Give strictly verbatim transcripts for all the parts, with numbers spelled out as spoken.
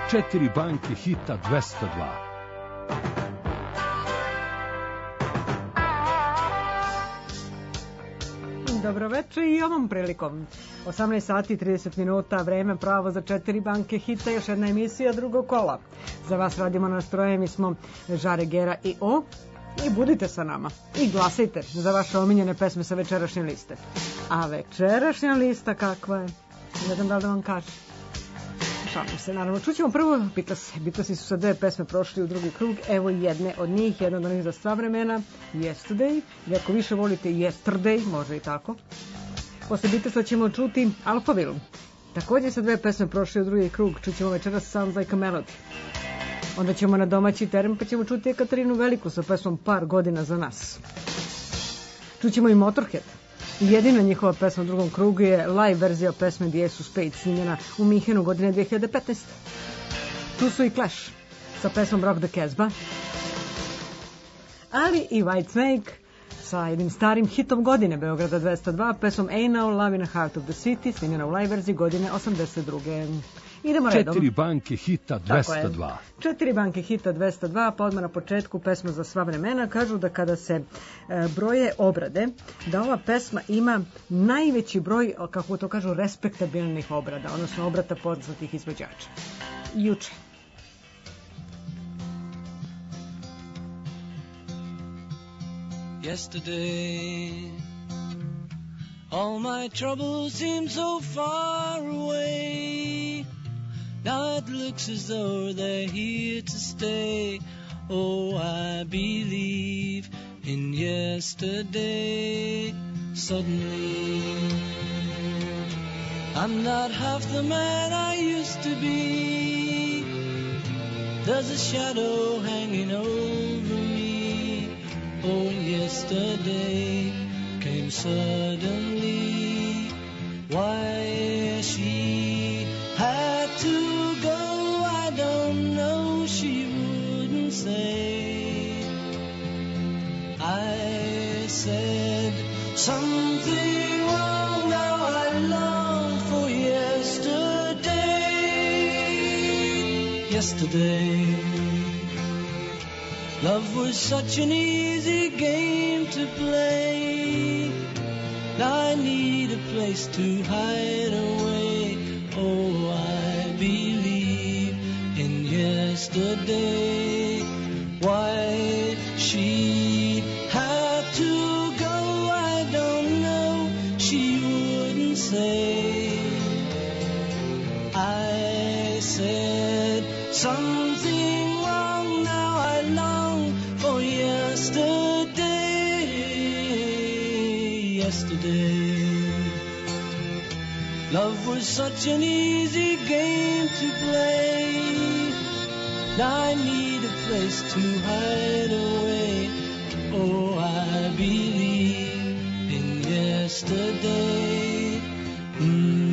Četiri banke hita dvesta dva. Dobro večer i ovom prilikom. osamnaest sati i trideset minuta, vreme pravo za četiri banke hita, još jedna emisija drugog kola. Za vas radimo na stroje, mi smo Žare, Gera i O. I budite sa nama. I glasajte za vaše omiljene pesme sa večerašnje liste. A večerašnja lista kakva je? Ne znam da li da vam kažem. Šalim se, naravno. Čućemo prvo Beatlesi. Beatlesi su sa dve pesme prošli u drugi krug. Evo jedne od njih, jedna od onih za sva vremena, Yesterday. I ako više volite Yesterday, može i tako. Posle Beatlesa ćemo čuti Alphaville. Također sa dve pesme prošli u drugi krug. Čućemo večeras Sounds Like a Melody. Onda ćemo na domaći teren pa ćemo čuti Katarinu Veliku sa pesmom Par godina za nas. Čućemo i Motorhead. Jedina njihova pesma u drugom krugu je live verzija pesme The Ace of Spades, snimljena u Minhenu godine dve hiljade petnaeste. Tu su i Clash sa pesmom Rock the Casbah, ali i Whitesnake sa jednim starim hitom godine Beograda dvesta dva, pesmom Ain't No Love in the Heart of the City, snimljena u live verziji godine osamdeset druge. Idemo redom. Četiri banke hita dvesta dva. Četiri banke hita dvesta dva, pa odmah na početku pesma za sva vremena. Kažu da kada se e, broje obrade, da ova pesma ima najveći broj, kako to kažu, respektabilnih obrada, odnosno obrata poznatih izvođača. Juče. Yesterday, all my troubles seem so far away. Now it looks as though they're here to stay. Oh, I believe in yesterday. Suddenly, I'm not half the man I used to be. There's a shadow hanging over me. Oh, yesterday came suddenly. Why she had to go, I don't know, she wouldn't say. I said something wrong, now I long for yesterday. Yesterday, love was such an easy game to play. Now I need a place to hide away. Oh, I believe in yesterday. Why she had to go, I don't know, she wouldn't say. I said something wrong, now I long for yesterday. Yesterday, love was such an easy game to play. Now I need a place to hide away. Oh, I believe in yesterday. Mm-hmm.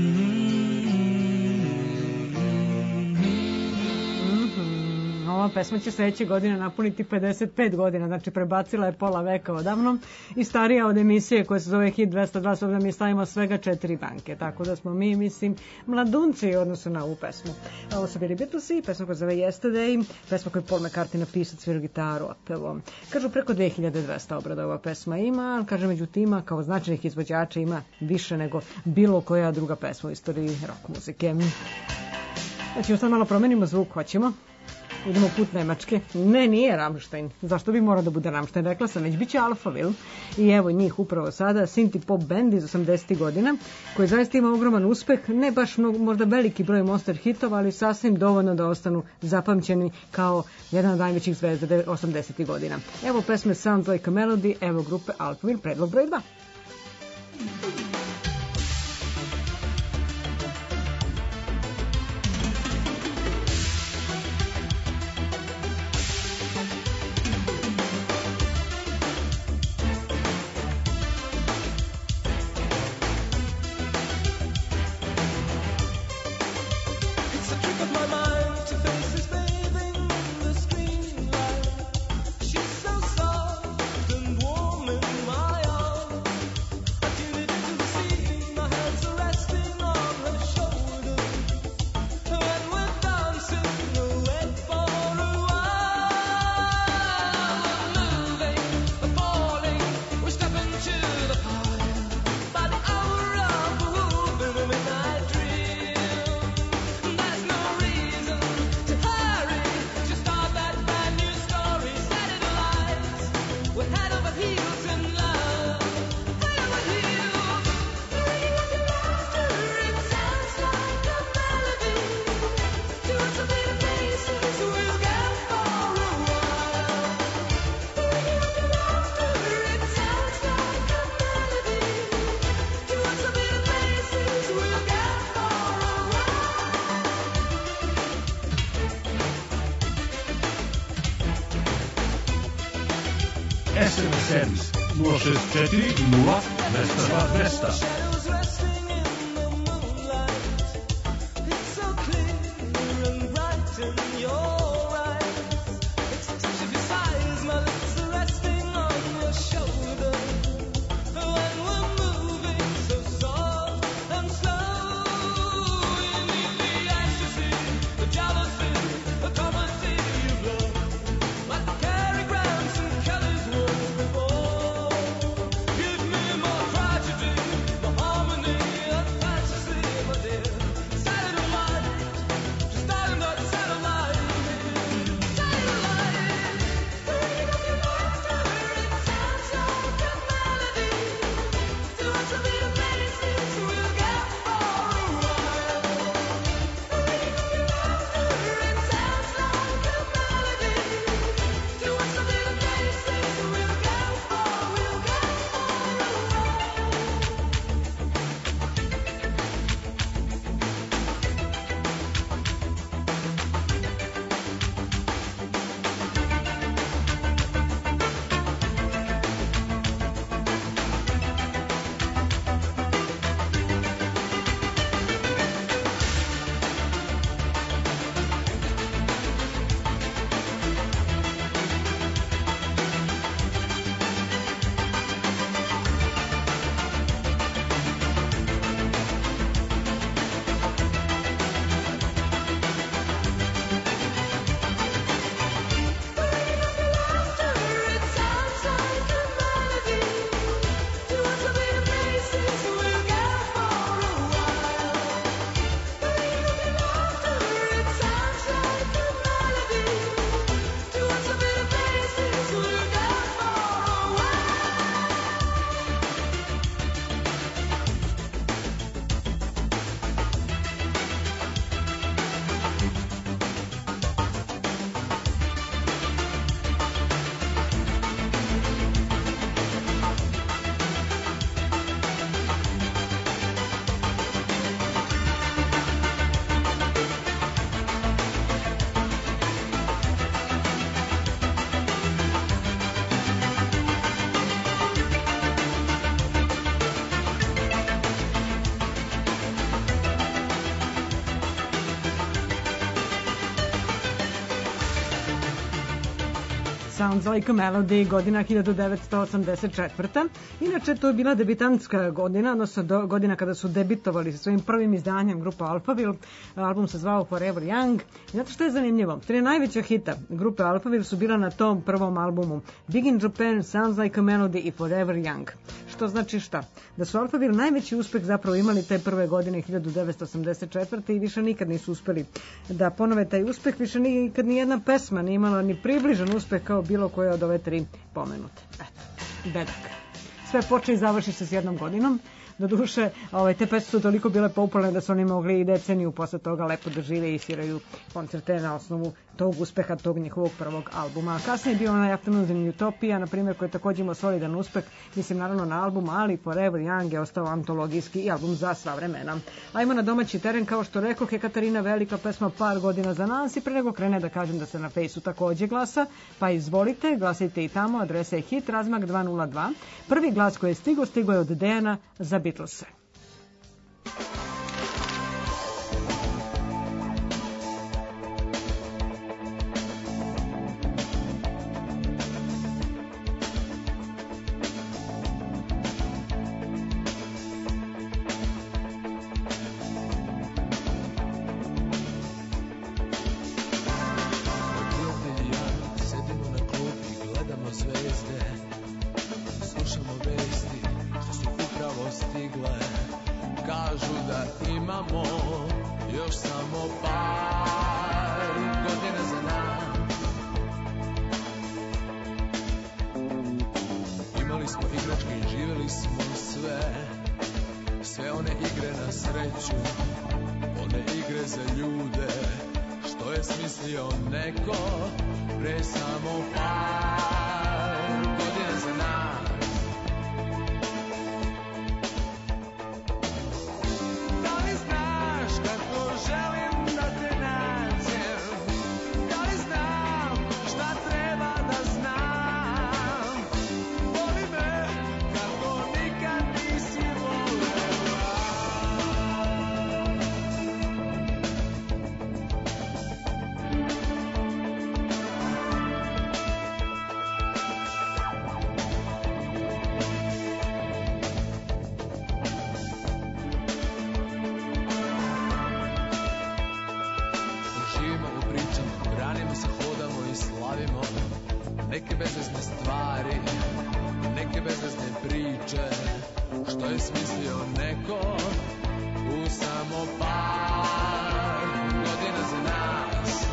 Mm-hmm. Ova pesma će sledeće godine napuniti pedeset pet godina, znači prebacila je pola veka odavno i starija od emisije koja se zove Hit dvesta dva, s obzirom da mi stavimo svega četiri banke, tako da smo mi, mislim, mladunci u odnosu na ovu pesmu. Ovo su bili Beatlesi, pesma koja se zove Yesterday, pesma koju je Paul McCartney napisao, svirao gitaru, otpevo. Kažu preko dve hiljade dvesta obrada ova pesma ima, kaže među tima kao značajnih izvođača ima više nego bilo koja druga pesma u istoriji rock muzike. Znači, sad malo promenimo zvuk, hoćemo. Idemo put Nemačke. Ne, nije Rammstein. Zašto bi morao da bude Rammstein? Rekla sam, već bit će Alphaville. I evo njih upravo sada, synth pop band iz osamdesetih godina, koji zaista ima ogroman uspeh. Ne baš mnogo, možda veliki broj monster hitova, ali sasvim dovoljno da ostanu zapamćeni kao jedan od najvećih zvezda osamdesetih godina. Evo pesme Sounds Like a Melody, evo grupe Alphaville, predlog broj dva. She's so soft and warm in my arms. I es em es servis nula šest četiri nula dva dva dva zero zero. Sounds Like a Melody, godina hiljadu devetsto osamdeset četvrta. Inače, to je bila debitantska godina, odnosno do, godina kada su debitovali sa svojim prvim izdanjem grupa Alphaville. Album se zvao Forever Young. I znate što je zanimljivo? Tri najveća hita grupe Alphaville su bila na tom prvom albumu. Big in Japan, Sounds Like a Melody i Forever Young. Što znači šta? Da su Alphaville najveći uspeh zapravo imali te prve godine hiljadu devetsto osamdeset četvrte i više nikad nisu uspeli da ponove taj uspeh. Više nikad ni jedna pesma nije imala ni približan uspeh kao bilo koje od ove tri pomenute. Eto, bedak. Sve počne i završi se s jednom godinom. Doduše, ovaj, te pesme su toliko bile popularne da su oni mogli i deceniju posle toga lepo da žive i sviraju koncerte na osnovu tog uspeha, tog njihovog prvog albuma. Kasnije je bio onaj Afternoons in Utopia, na primjer, koji je također imao solidan uspeh, mislim naravno na album, ali Forever Young je ostao antologijski i album za sva vremena. Ajmo na domaći teren, kao što rekoh, je Katarina Velika, pesma Par godina za nas, i pre nego krene da kažem da se na Fejsu također glasa, pa izvolite, glasajte i tamo, adresa je hit, razmak dva nula dva. Prvi glas koji je stigo, stigo je od Dejana za Beatlese. neke bezvezne stvari, neke bezvezne priče, što je smislio neko u samo par godina za nas.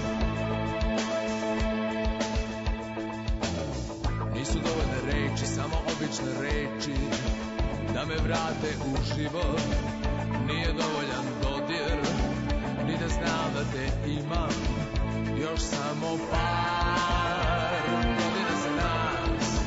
Nisu dovoljne reči, samo obične reči, da me vrate u život. Nije dovoljan dodir, ni da znam da te imam još samo par godina za nas.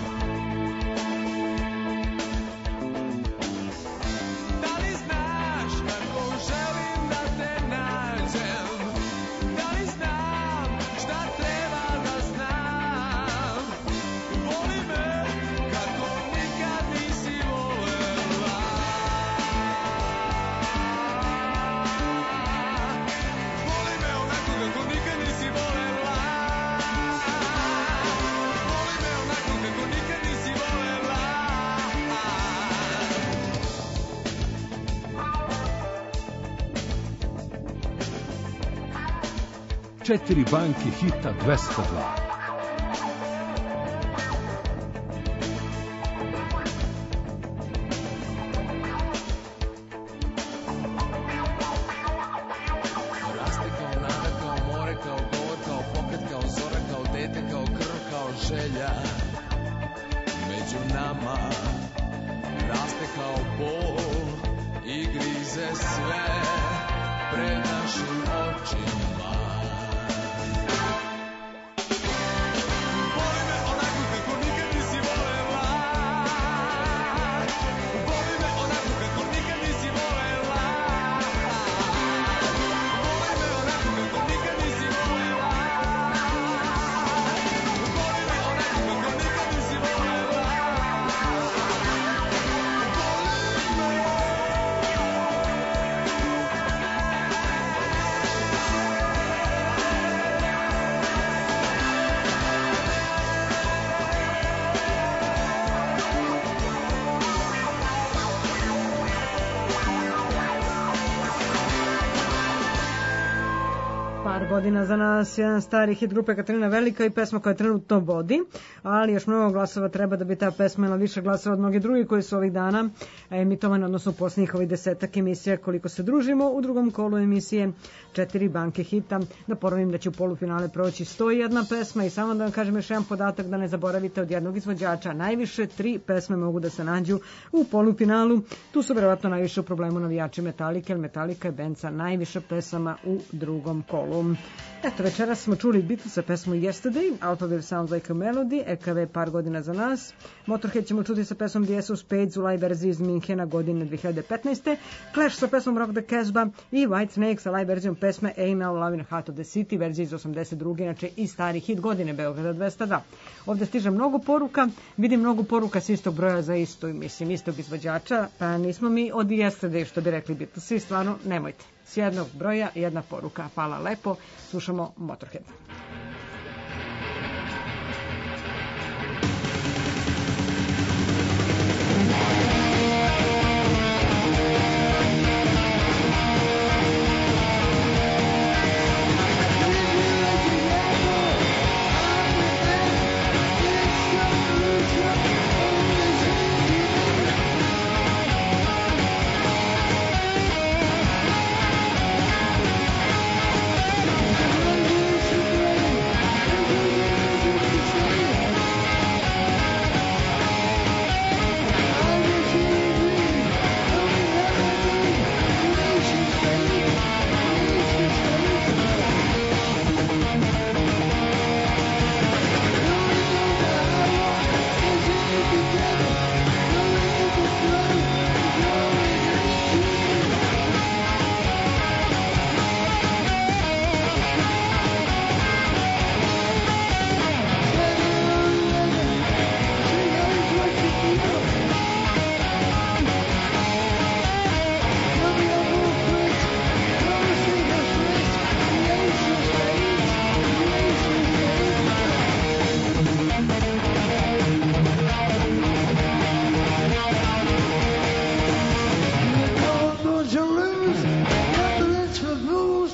Da li znaš kako želim da te nađem? Da li znam šta treba da znam? Voli me kako nikad nisi volela. Voli me onako kako nikad nisi volela. Voli me onako kako nikad nisi volela. Četiri banke hita dvesta dva. Raste kao nada, kao more, kao govor, kao pokret, kao zora, kao dete, kao krv, kao želja. Među nama raste kao bol i grize sve pred našim očima. Voli me onako kako nikad nisi volela. Voli me onako kako nikad nisi volela. Voli me onako kako nikad nisi volela. Voli me onako kako nikad nisi volela. Par godina za nas, jedan stari hit grupe Katarina Velika i pesma koja trenutno vodi, ali još mnogo glasova treba da bi ta pesma imala više glasova od mnogi drugi koji su ovih dana emitovane, odnosno posljednjih ovih desetak emisija koliko se družimo. U drugom kolu emisije četiri banke hita. Da ponovim da će u polufinale proći sto jedna pesma i samo da vam kažem još jedan podatak da ne zaboravite od jednog izvođača. Najviše tri pesme mogu da se nađu u polufinalu. Tu su verovatno najviše u problemu navijači Metallica, jer Metallica je bend sa najviše pesama u drugom kolu. Eto, večeras smo čuli Beatlesa pesmu Yesterday, Out of It Sounds Like a Melody, E K V par godina za nas. Motorhead ćemo čuti sa pesmom The Ace of Spades u live verziji iz Minhena godine dve hiljade petnaeste. Clash sa pesmom Rock the Casbah i Whitesnake sa live verzijom pesme Ain't No Love in Heart of the City, verzija iz osamdeset druge inače i stari hit godine Beograda dvesta dva. Ovdje stiže mnogo poruka, vidim mnogo poruka s istog broja za isto, mislim, istog izvođača, pa nismo mi od Yesterday, što bi rekli Beatlesi, stvarno nemojte. S jednog broja jedna poruka. Hvala lepo. Slušamo Motorhead.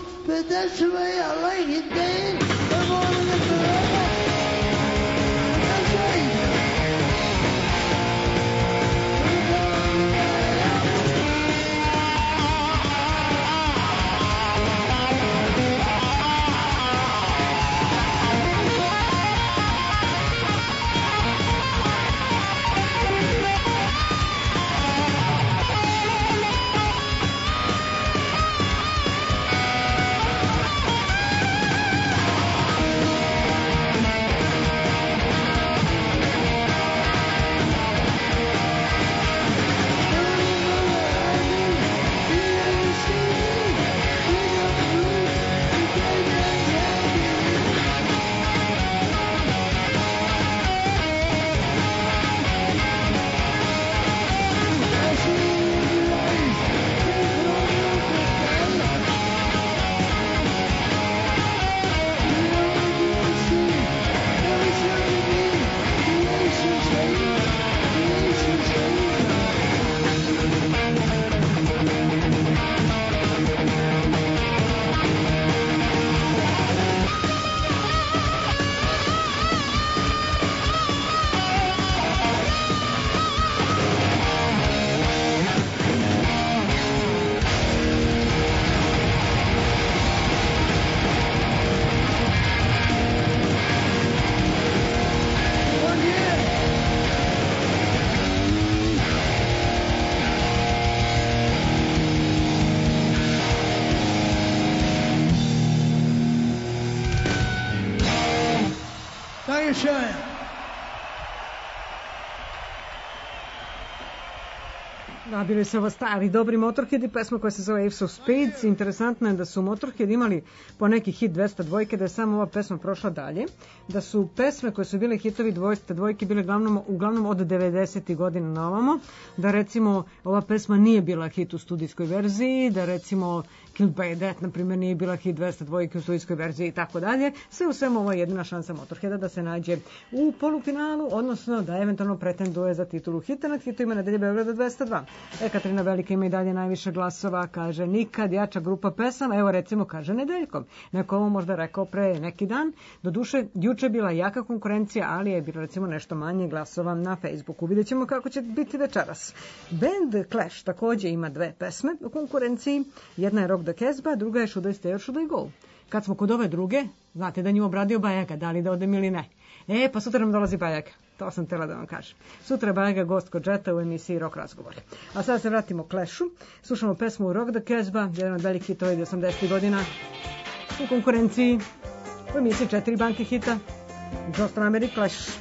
That's the way I like it, Dave. I'm on the forever. Dankeschön. Da, bili su ovo stari, dobri Motorhead i pesma koja se zove Ace of Spades. Interesantno je da su Motorhead imali po neki hit dvesta dvojke, da je samo ova pesma prošla dalje. Da su pesme koje su bile hitovi dvesta dvojke bile uglavnom, uglavnom od devedesetih godina na ovamo. Da recimo ova pesma nije bila hit u studijskoj verziji, da recimo Killed by Death, na primjer, nije bila hit dvesta dvojke u studijskoj verziji i tako dalje. Sve u svemu ovo je jedina šansa Motorheada da se nađe u polufinalu, odnosno da eventualno pretenduje za titulu hita nad hitovima Nedelje Beograda dvesta dva. Ekaterina Velika ima i dalje najviše glasova, kaže nikad jača grupa pesama, evo recimo kaže Nedeljkom. Neko ovo možda rekao pre neki dan, doduše juče je bila jaka konkurencija, ali je bilo recimo nešto manje glasova na Facebooku. Vidjet ćemo kako će biti večeras. Band Clash takođe ima dve pesme u konkurenciji, jedna je Rock the Casbah, druga je Should I Stay or Should I Go. Kad smo kod ove druge, znate da nju obradio Bajaga, da li da odem ili ne. E, pa sutra nam dolazi Bajaga. To sam tela da vam kažem. Sutra je Bajaga gost kod Džeta u emisiji Rock Razgovor. A sada se vratimo Clashu. Slušamo pesmu Rock the Casbah, jedan od velikih hitova iz osamdesetih godina. U konkurenciji u emisiji četiri banke hita. Joe Strummer i Clash.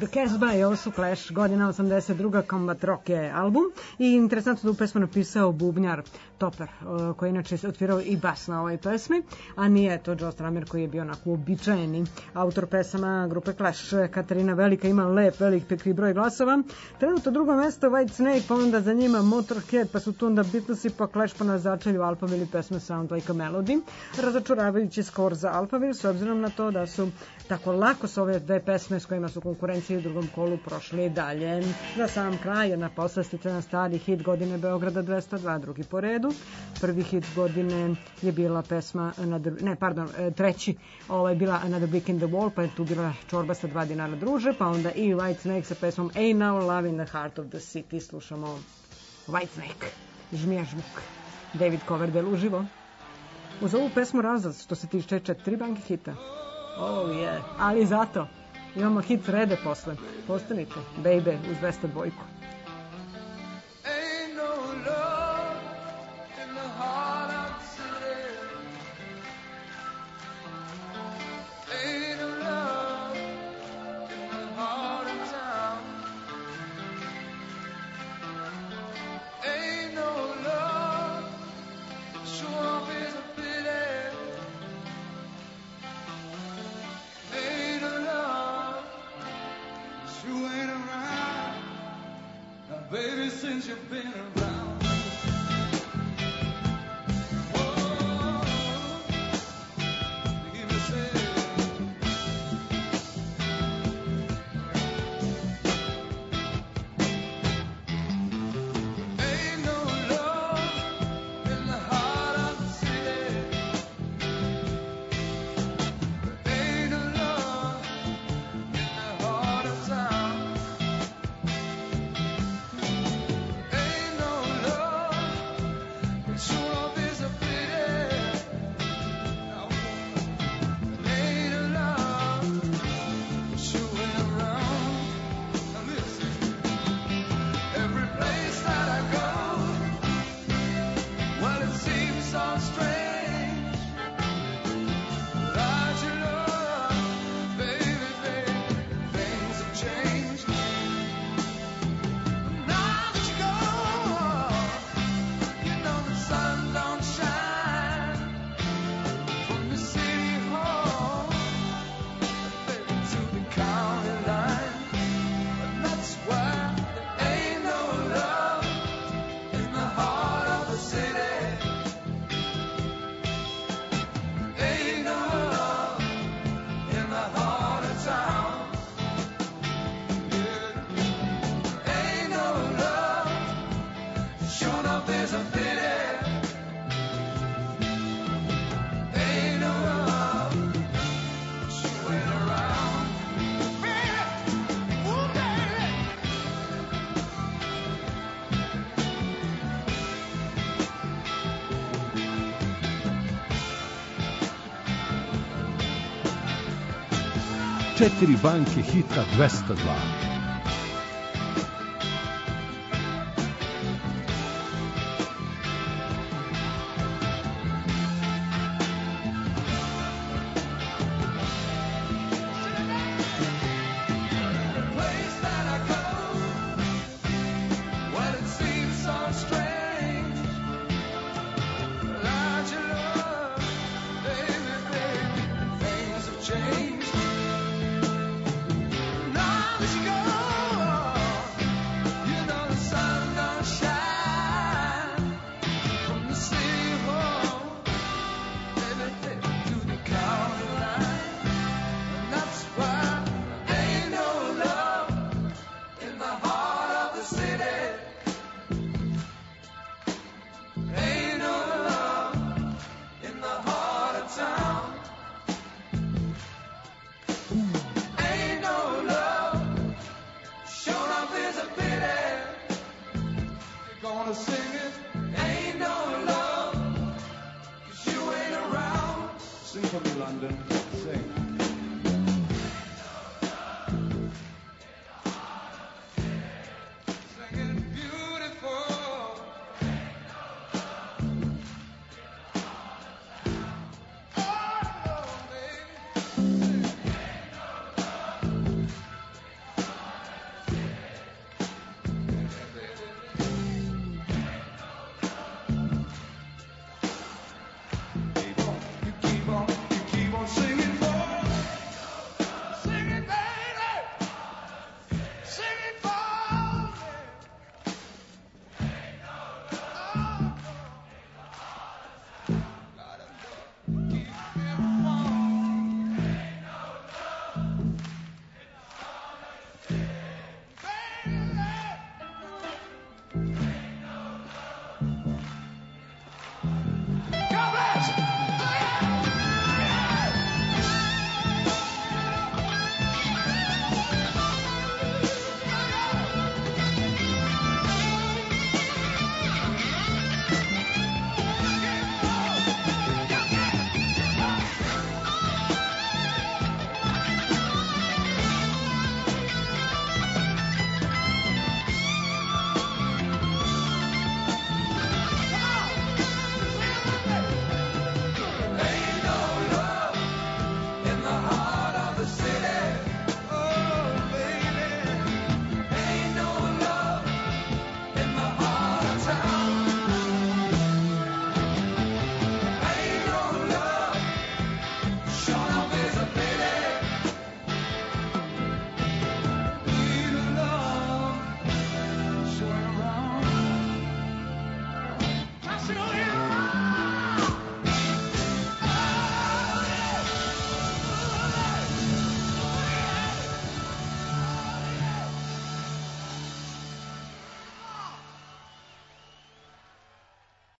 Casbah i ovo su Clash, godina osamdeset druga. Combat Rock je album i interesantno da u pesmu napisao bubnjar Topper, koji inače otvirao i bas na ovoj pesmi, a nije to Joe Strummer koji je bio onako uobičajeni autor pesama grupe Clash. Katarina Velika ima lep, veliki broj glasova. Trenutno drugo mesto White Snake, pa onda za njima Motorhead, pa su tu onda Beatlesi, pa Clash, pa na začelju Alphaville pesme Sound Like a Melody. Razočuravajući skor za Alphaville, s obzirom na to da su tako lako s ove dve pesme s kojima su konkurencije u drugom kolu prošli dalje. Za sam kraj, jedna poslastica na stari hit godine Beograda dvesta dva, drugi po redu. Prvi hit godine je bila pesma, Another, ne, pardon, treći, ovo je bila Another Brick in the Wall, pa je tu bila Čorba sa dva dinara druže, pa onda i White Snake sa pesmom Ain't No Love in the Heart of the City. Slušamo White Snake, Žmija žmuk, David Coverdale uživo. Uz ovu pesmu razlaz, što se tiče četiri banke hita. Oh yeah, ali zato imamo hit srede posle. Postanite, Baby, uz dvesta dva. Ain't no love in the heart of the city. Ain't no love in the heart of town. Ain't no love, sure is a pity. Ain't no love, you ain't around. Now, baby, since you've been around. Whoa, you give me say. Ain't no love in the heart of the city. Ain't no love in the heart of town. Ain't no love, sure is a pity. Ain't no love, sure ain't around. Now listen, every place that I go, well, it seems so strange. Without your love, baby, baby, things have changed. Now that you're gone, you know the sun don't shine from the city hall, baby, to the county line. And that's why there ain't no love in the heart of the city. Ain't no love in the heart of town. Yeah. Ain't no love, sure enough there's a pity. Ain't no love, sure ain't around. Baby, ooh, baby. Četiri banke hita dvesta dva. Place that I go, well, it seems so strange. Without your love, baby, baby, things have changed. Now that you're gone, you know the sun don't shine from the city hall, baby, baby, to the county line. And that's why there ain't no love in the heart of the city. Ain't no love in the heart of town. Ain't no love, sure enough is a pity. You're gonna sing it. Ain't no love, 'cause you ain't around. Sing for me, London. Sing.